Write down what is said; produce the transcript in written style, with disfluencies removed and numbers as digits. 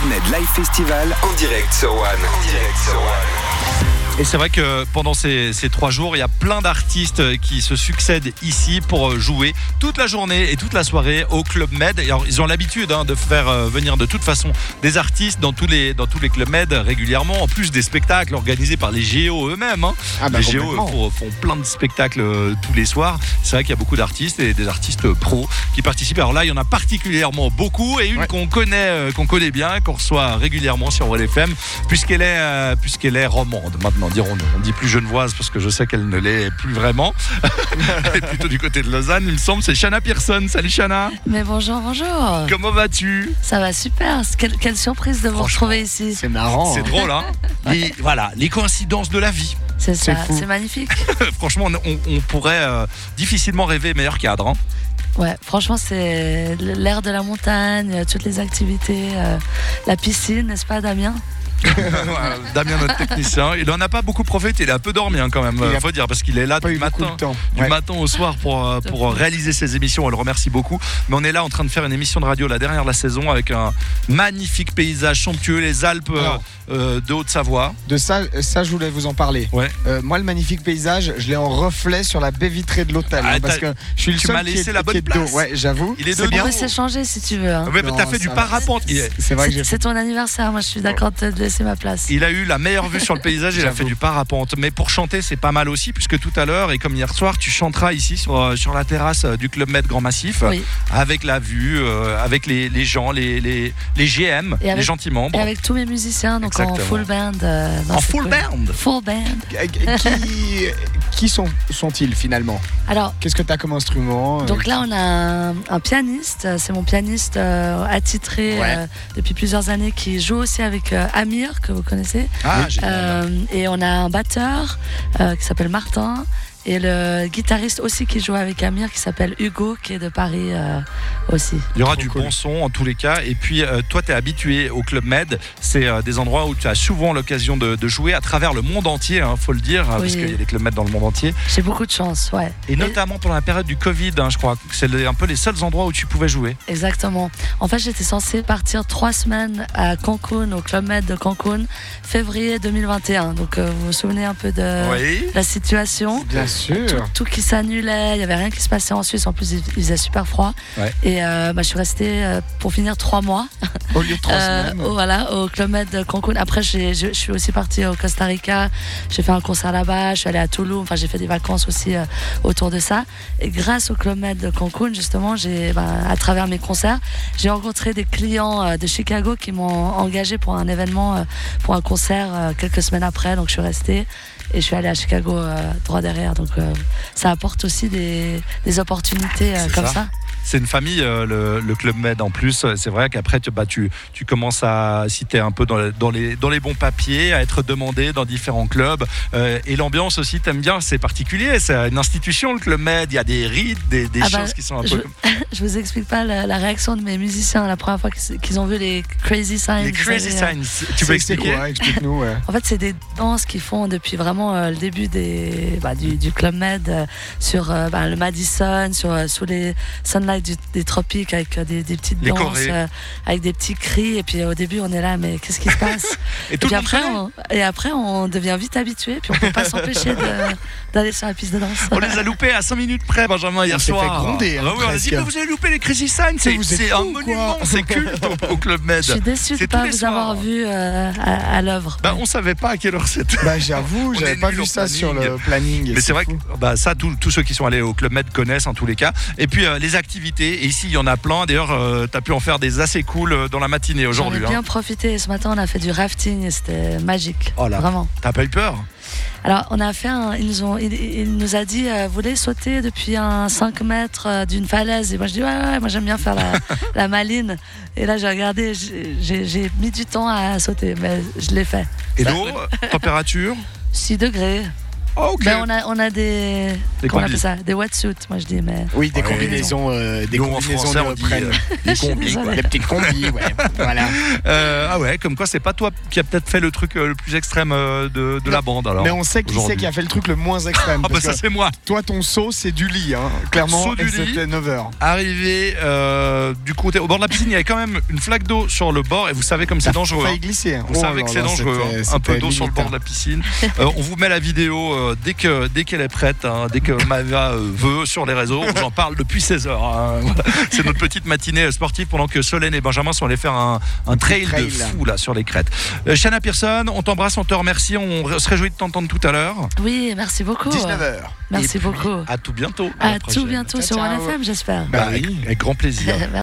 Med Live Festival en direct sur One. Et c'est vrai que pendant ces 3 jours, il y a plein d'artistes qui se succèdent ici pour jouer toute la journée et toute la soirée au Club Med. Alors, ils ont l'habitude de faire venir de toute façon des artistes dans tous les Club Med régulièrement, en plus des spectacles organisés par les GO eux-mêmes. Les GO font plein de spectacles tous les soirs. C'est vrai qu'il y a beaucoup d'artistes et des artistes pros qui participent. Alors là, il y en a particulièrement beaucoup et une qu'on connaît bien, qu'on reçoit régulièrement sur One FM, puisqu'elle est romande maintenant. Dirons-nous. On dit plus genevoise parce que je sais qu'elle ne l'est plus vraiment. Elle est plutôt du côté de Lausanne, il me semble. C'est Shanna Pearson. Salut Shanna. Mais bonjour. Comment vas-tu ? Ça va super. Quelle surprise de vous retrouver ici. C'est marrant. C'est drôle, hein. Les coïncidences de la vie. C'est ça, c'est magnifique. Franchement, on pourrait difficilement rêver meilleur cadre. Ouais, franchement, c'est l'air de la montagne, toutes les activités, la piscine, n'est-ce pas, Damien ? Damien, notre technicien, il en a pas beaucoup profité, il a un peu dormi quand même, faut dire, parce qu'il est là du matin au soir pour réaliser ses émissions. On le remercie beaucoup. Mais on est là en train de faire une émission de radio, la dernière de la saison, avec un magnifique paysage somptueux, les Alpes de Haute-Savoie. De ça, je voulais vous en parler. Ouais. Moi, le magnifique paysage, je l'ai en reflet sur la baie vitrée de l'hôtel, parce que je suis le seul tu m'as laissé la bonne place. Ouais, j'avoue. Il est on peut s'échanger si tu veux. Ouais, t'as fait du parapente. C'est vrai que c'est ton anniversaire. Moi, je suis d'accord de te laisser ma place. Il a eu la meilleure vue sur le paysage. Il a fait du parapente. Mais pour chanter, c'est pas mal aussi, puisque tout à l'heure et comme hier soir, tu chanteras ici sur la terrasse du Club Med Grand Massif, avec la vue, avec les gens, les GM, les gentils membres, et avec tous mes musiciens, donc en full band. Full band. Qui sont-ils finalement? Alors, qu'est-ce que tu as comme instrument? Donc là, on a un pianiste. C'est mon pianiste attitré depuis plusieurs années qui joue aussi avec Amir, que vous connaissez. Et on a un batteur qui s'appelle Martin. Et le guitariste aussi qui joue avec Amir qui s'appelle Hugo, qui est de Paris aussi. Il y aura du bon son en tous les cas. Et puis toi tu es habitué au Club Med. C'est des endroits où tu as souvent l'occasion de jouer à travers le monde entier, faut le dire, parce qu'il y a des Club Med dans le monde entier. J'ai beaucoup de chance, ouais. Et notamment pendant la période du Covid, je crois que c'est un peu les seuls endroits où tu pouvais jouer. Exactement. En fait, j'étais censée partir 3 semaines à Cancun, au Club Med de Cancun, février 2021. Donc vous vous souvenez un peu de la situation? Bien sûr. Tout qui s'annulait, il n'y avait rien qui se passait en Suisse. En plus, il faisait super froid. Et je suis restée pour finir 3 mois. Au lieu de 3 semaines. Au Club Med de Cancun. Après, je suis aussi partie au Costa Rica. J'ai fait un concert là-bas. Je suis allée à Tulum. Enfin, j'ai fait des vacances aussi autour de ça. Et grâce au Club Med de Cancun, justement, à travers mes concerts, j'ai rencontré des clients de Chicago qui m'ont engagé pour un événement, pour un concert quelques semaines après. Donc, je suis restée. Et je suis allée à Chicago droit derrière. Donc ça apporte aussi des opportunités comme ça. C'est une famille, le Club Med en plus. C'est vrai qu'après, tu commences à, si t'es un peu dans les bons papiers, à être demandé dans différents clubs. Et l'ambiance aussi, t'aimes bien, c'est particulier. C'est une institution, le Club Med. Il y a des rites, des choses qui sont un peu... Je vous explique pas la réaction de mes musiciens la première fois qu'ils ont vu les Crazy Signs. Les Crazy Signs, tu peux expliquer? Explique-nous. En fait, c'est des danses qu'ils font depuis vraiment le début du Club Med sur le Madison, sous les sunlight des tropiques, avec des petites danses, avec des petits cris. Et puis au début, on est là, mais qu'est-ce qui se passe? et après, on devient vite habitué, puis on peut pas s'empêcher d'aller sur la piste de danse. On les a loupés à 5 minutes près, Benjamin, hier soir. On s'est fait gronder. On a dit, mais vous avez loupé les Crazy Signs. C'est un monument, c'est culte au Club Med. Je suis déçue de ne pas vous avoir vu à l'œuvre. On savait pas à quelle heure c'était. J'avoue, j'avais pas vu ça sur le planning. Mais c'est vrai que ça, tous ceux qui sont allés au Club Med connaissent en tous les cas. Et puis les activités, et ici il y en a plein. D'ailleurs, tu as pu en faire des assez cool dans la matinée aujourd'hui. J'en ai bien profité. Ce matin, on a fait du rafting et c'était magique. Oh là, vraiment. T'as pas eu peur? Alors, on a fait il nous a dit, vous voulez sauter depuis un 5 mètres d'une falaise? Et moi, je dis, ouais, moi j'aime bien faire la maline. Et là, j'ai regardé, j'ai mis du temps à sauter, mais je l'ai fait. Et l'eau, température? 6 degrés. Oh, ok. Ben, on a des comment on appelle combis. ça? Des wetsuits, moi je dis, mais. Oui, des Ouais. combinaisons, Nous, en français, on dit néoprène. des combis. Désolée. Des petites combis, ouais. Voilà. Ah ouais, comme quoi c'est pas toi qui a peut-être fait le truc le plus extrême de la bande alors. Mais on sait qui c'est aujourd'hui. qui a fait le truc le moins extrême. Ah bah parce ça que c'est moi. toi, ton saut, c'est du lit, hein. Clairement, Saut du et lit. c'était 9h. Arrivé du côté au bord de la piscine, il y avait quand même une flaque d'eau sur le bord et vous savez comme c'est dangereux. Failli glisser. Hein. Vous savez que c'est dangereux, hein. Un peu d'eau sur le bord de la piscine. On vous met la vidéo dès qu'elle est prête, hein, dès que Maëva veut sur les réseaux. J'en parle depuis 16h. Hein. Voilà. C'est notre petite matinée sportive pendant que Solène et Benjamin sont allés faire un trail de fou là sur les crêtes. Shanna Pearson, on t'embrasse, on te remercie, on se réjouit de t'entendre tout à l'heure. Oui, merci beaucoup. 19h. Merci beaucoup. À tout bientôt. À la tout prochaine. bientôt Ciao, sur ciao. 1FM, j'espère. Bah, avec grand plaisir.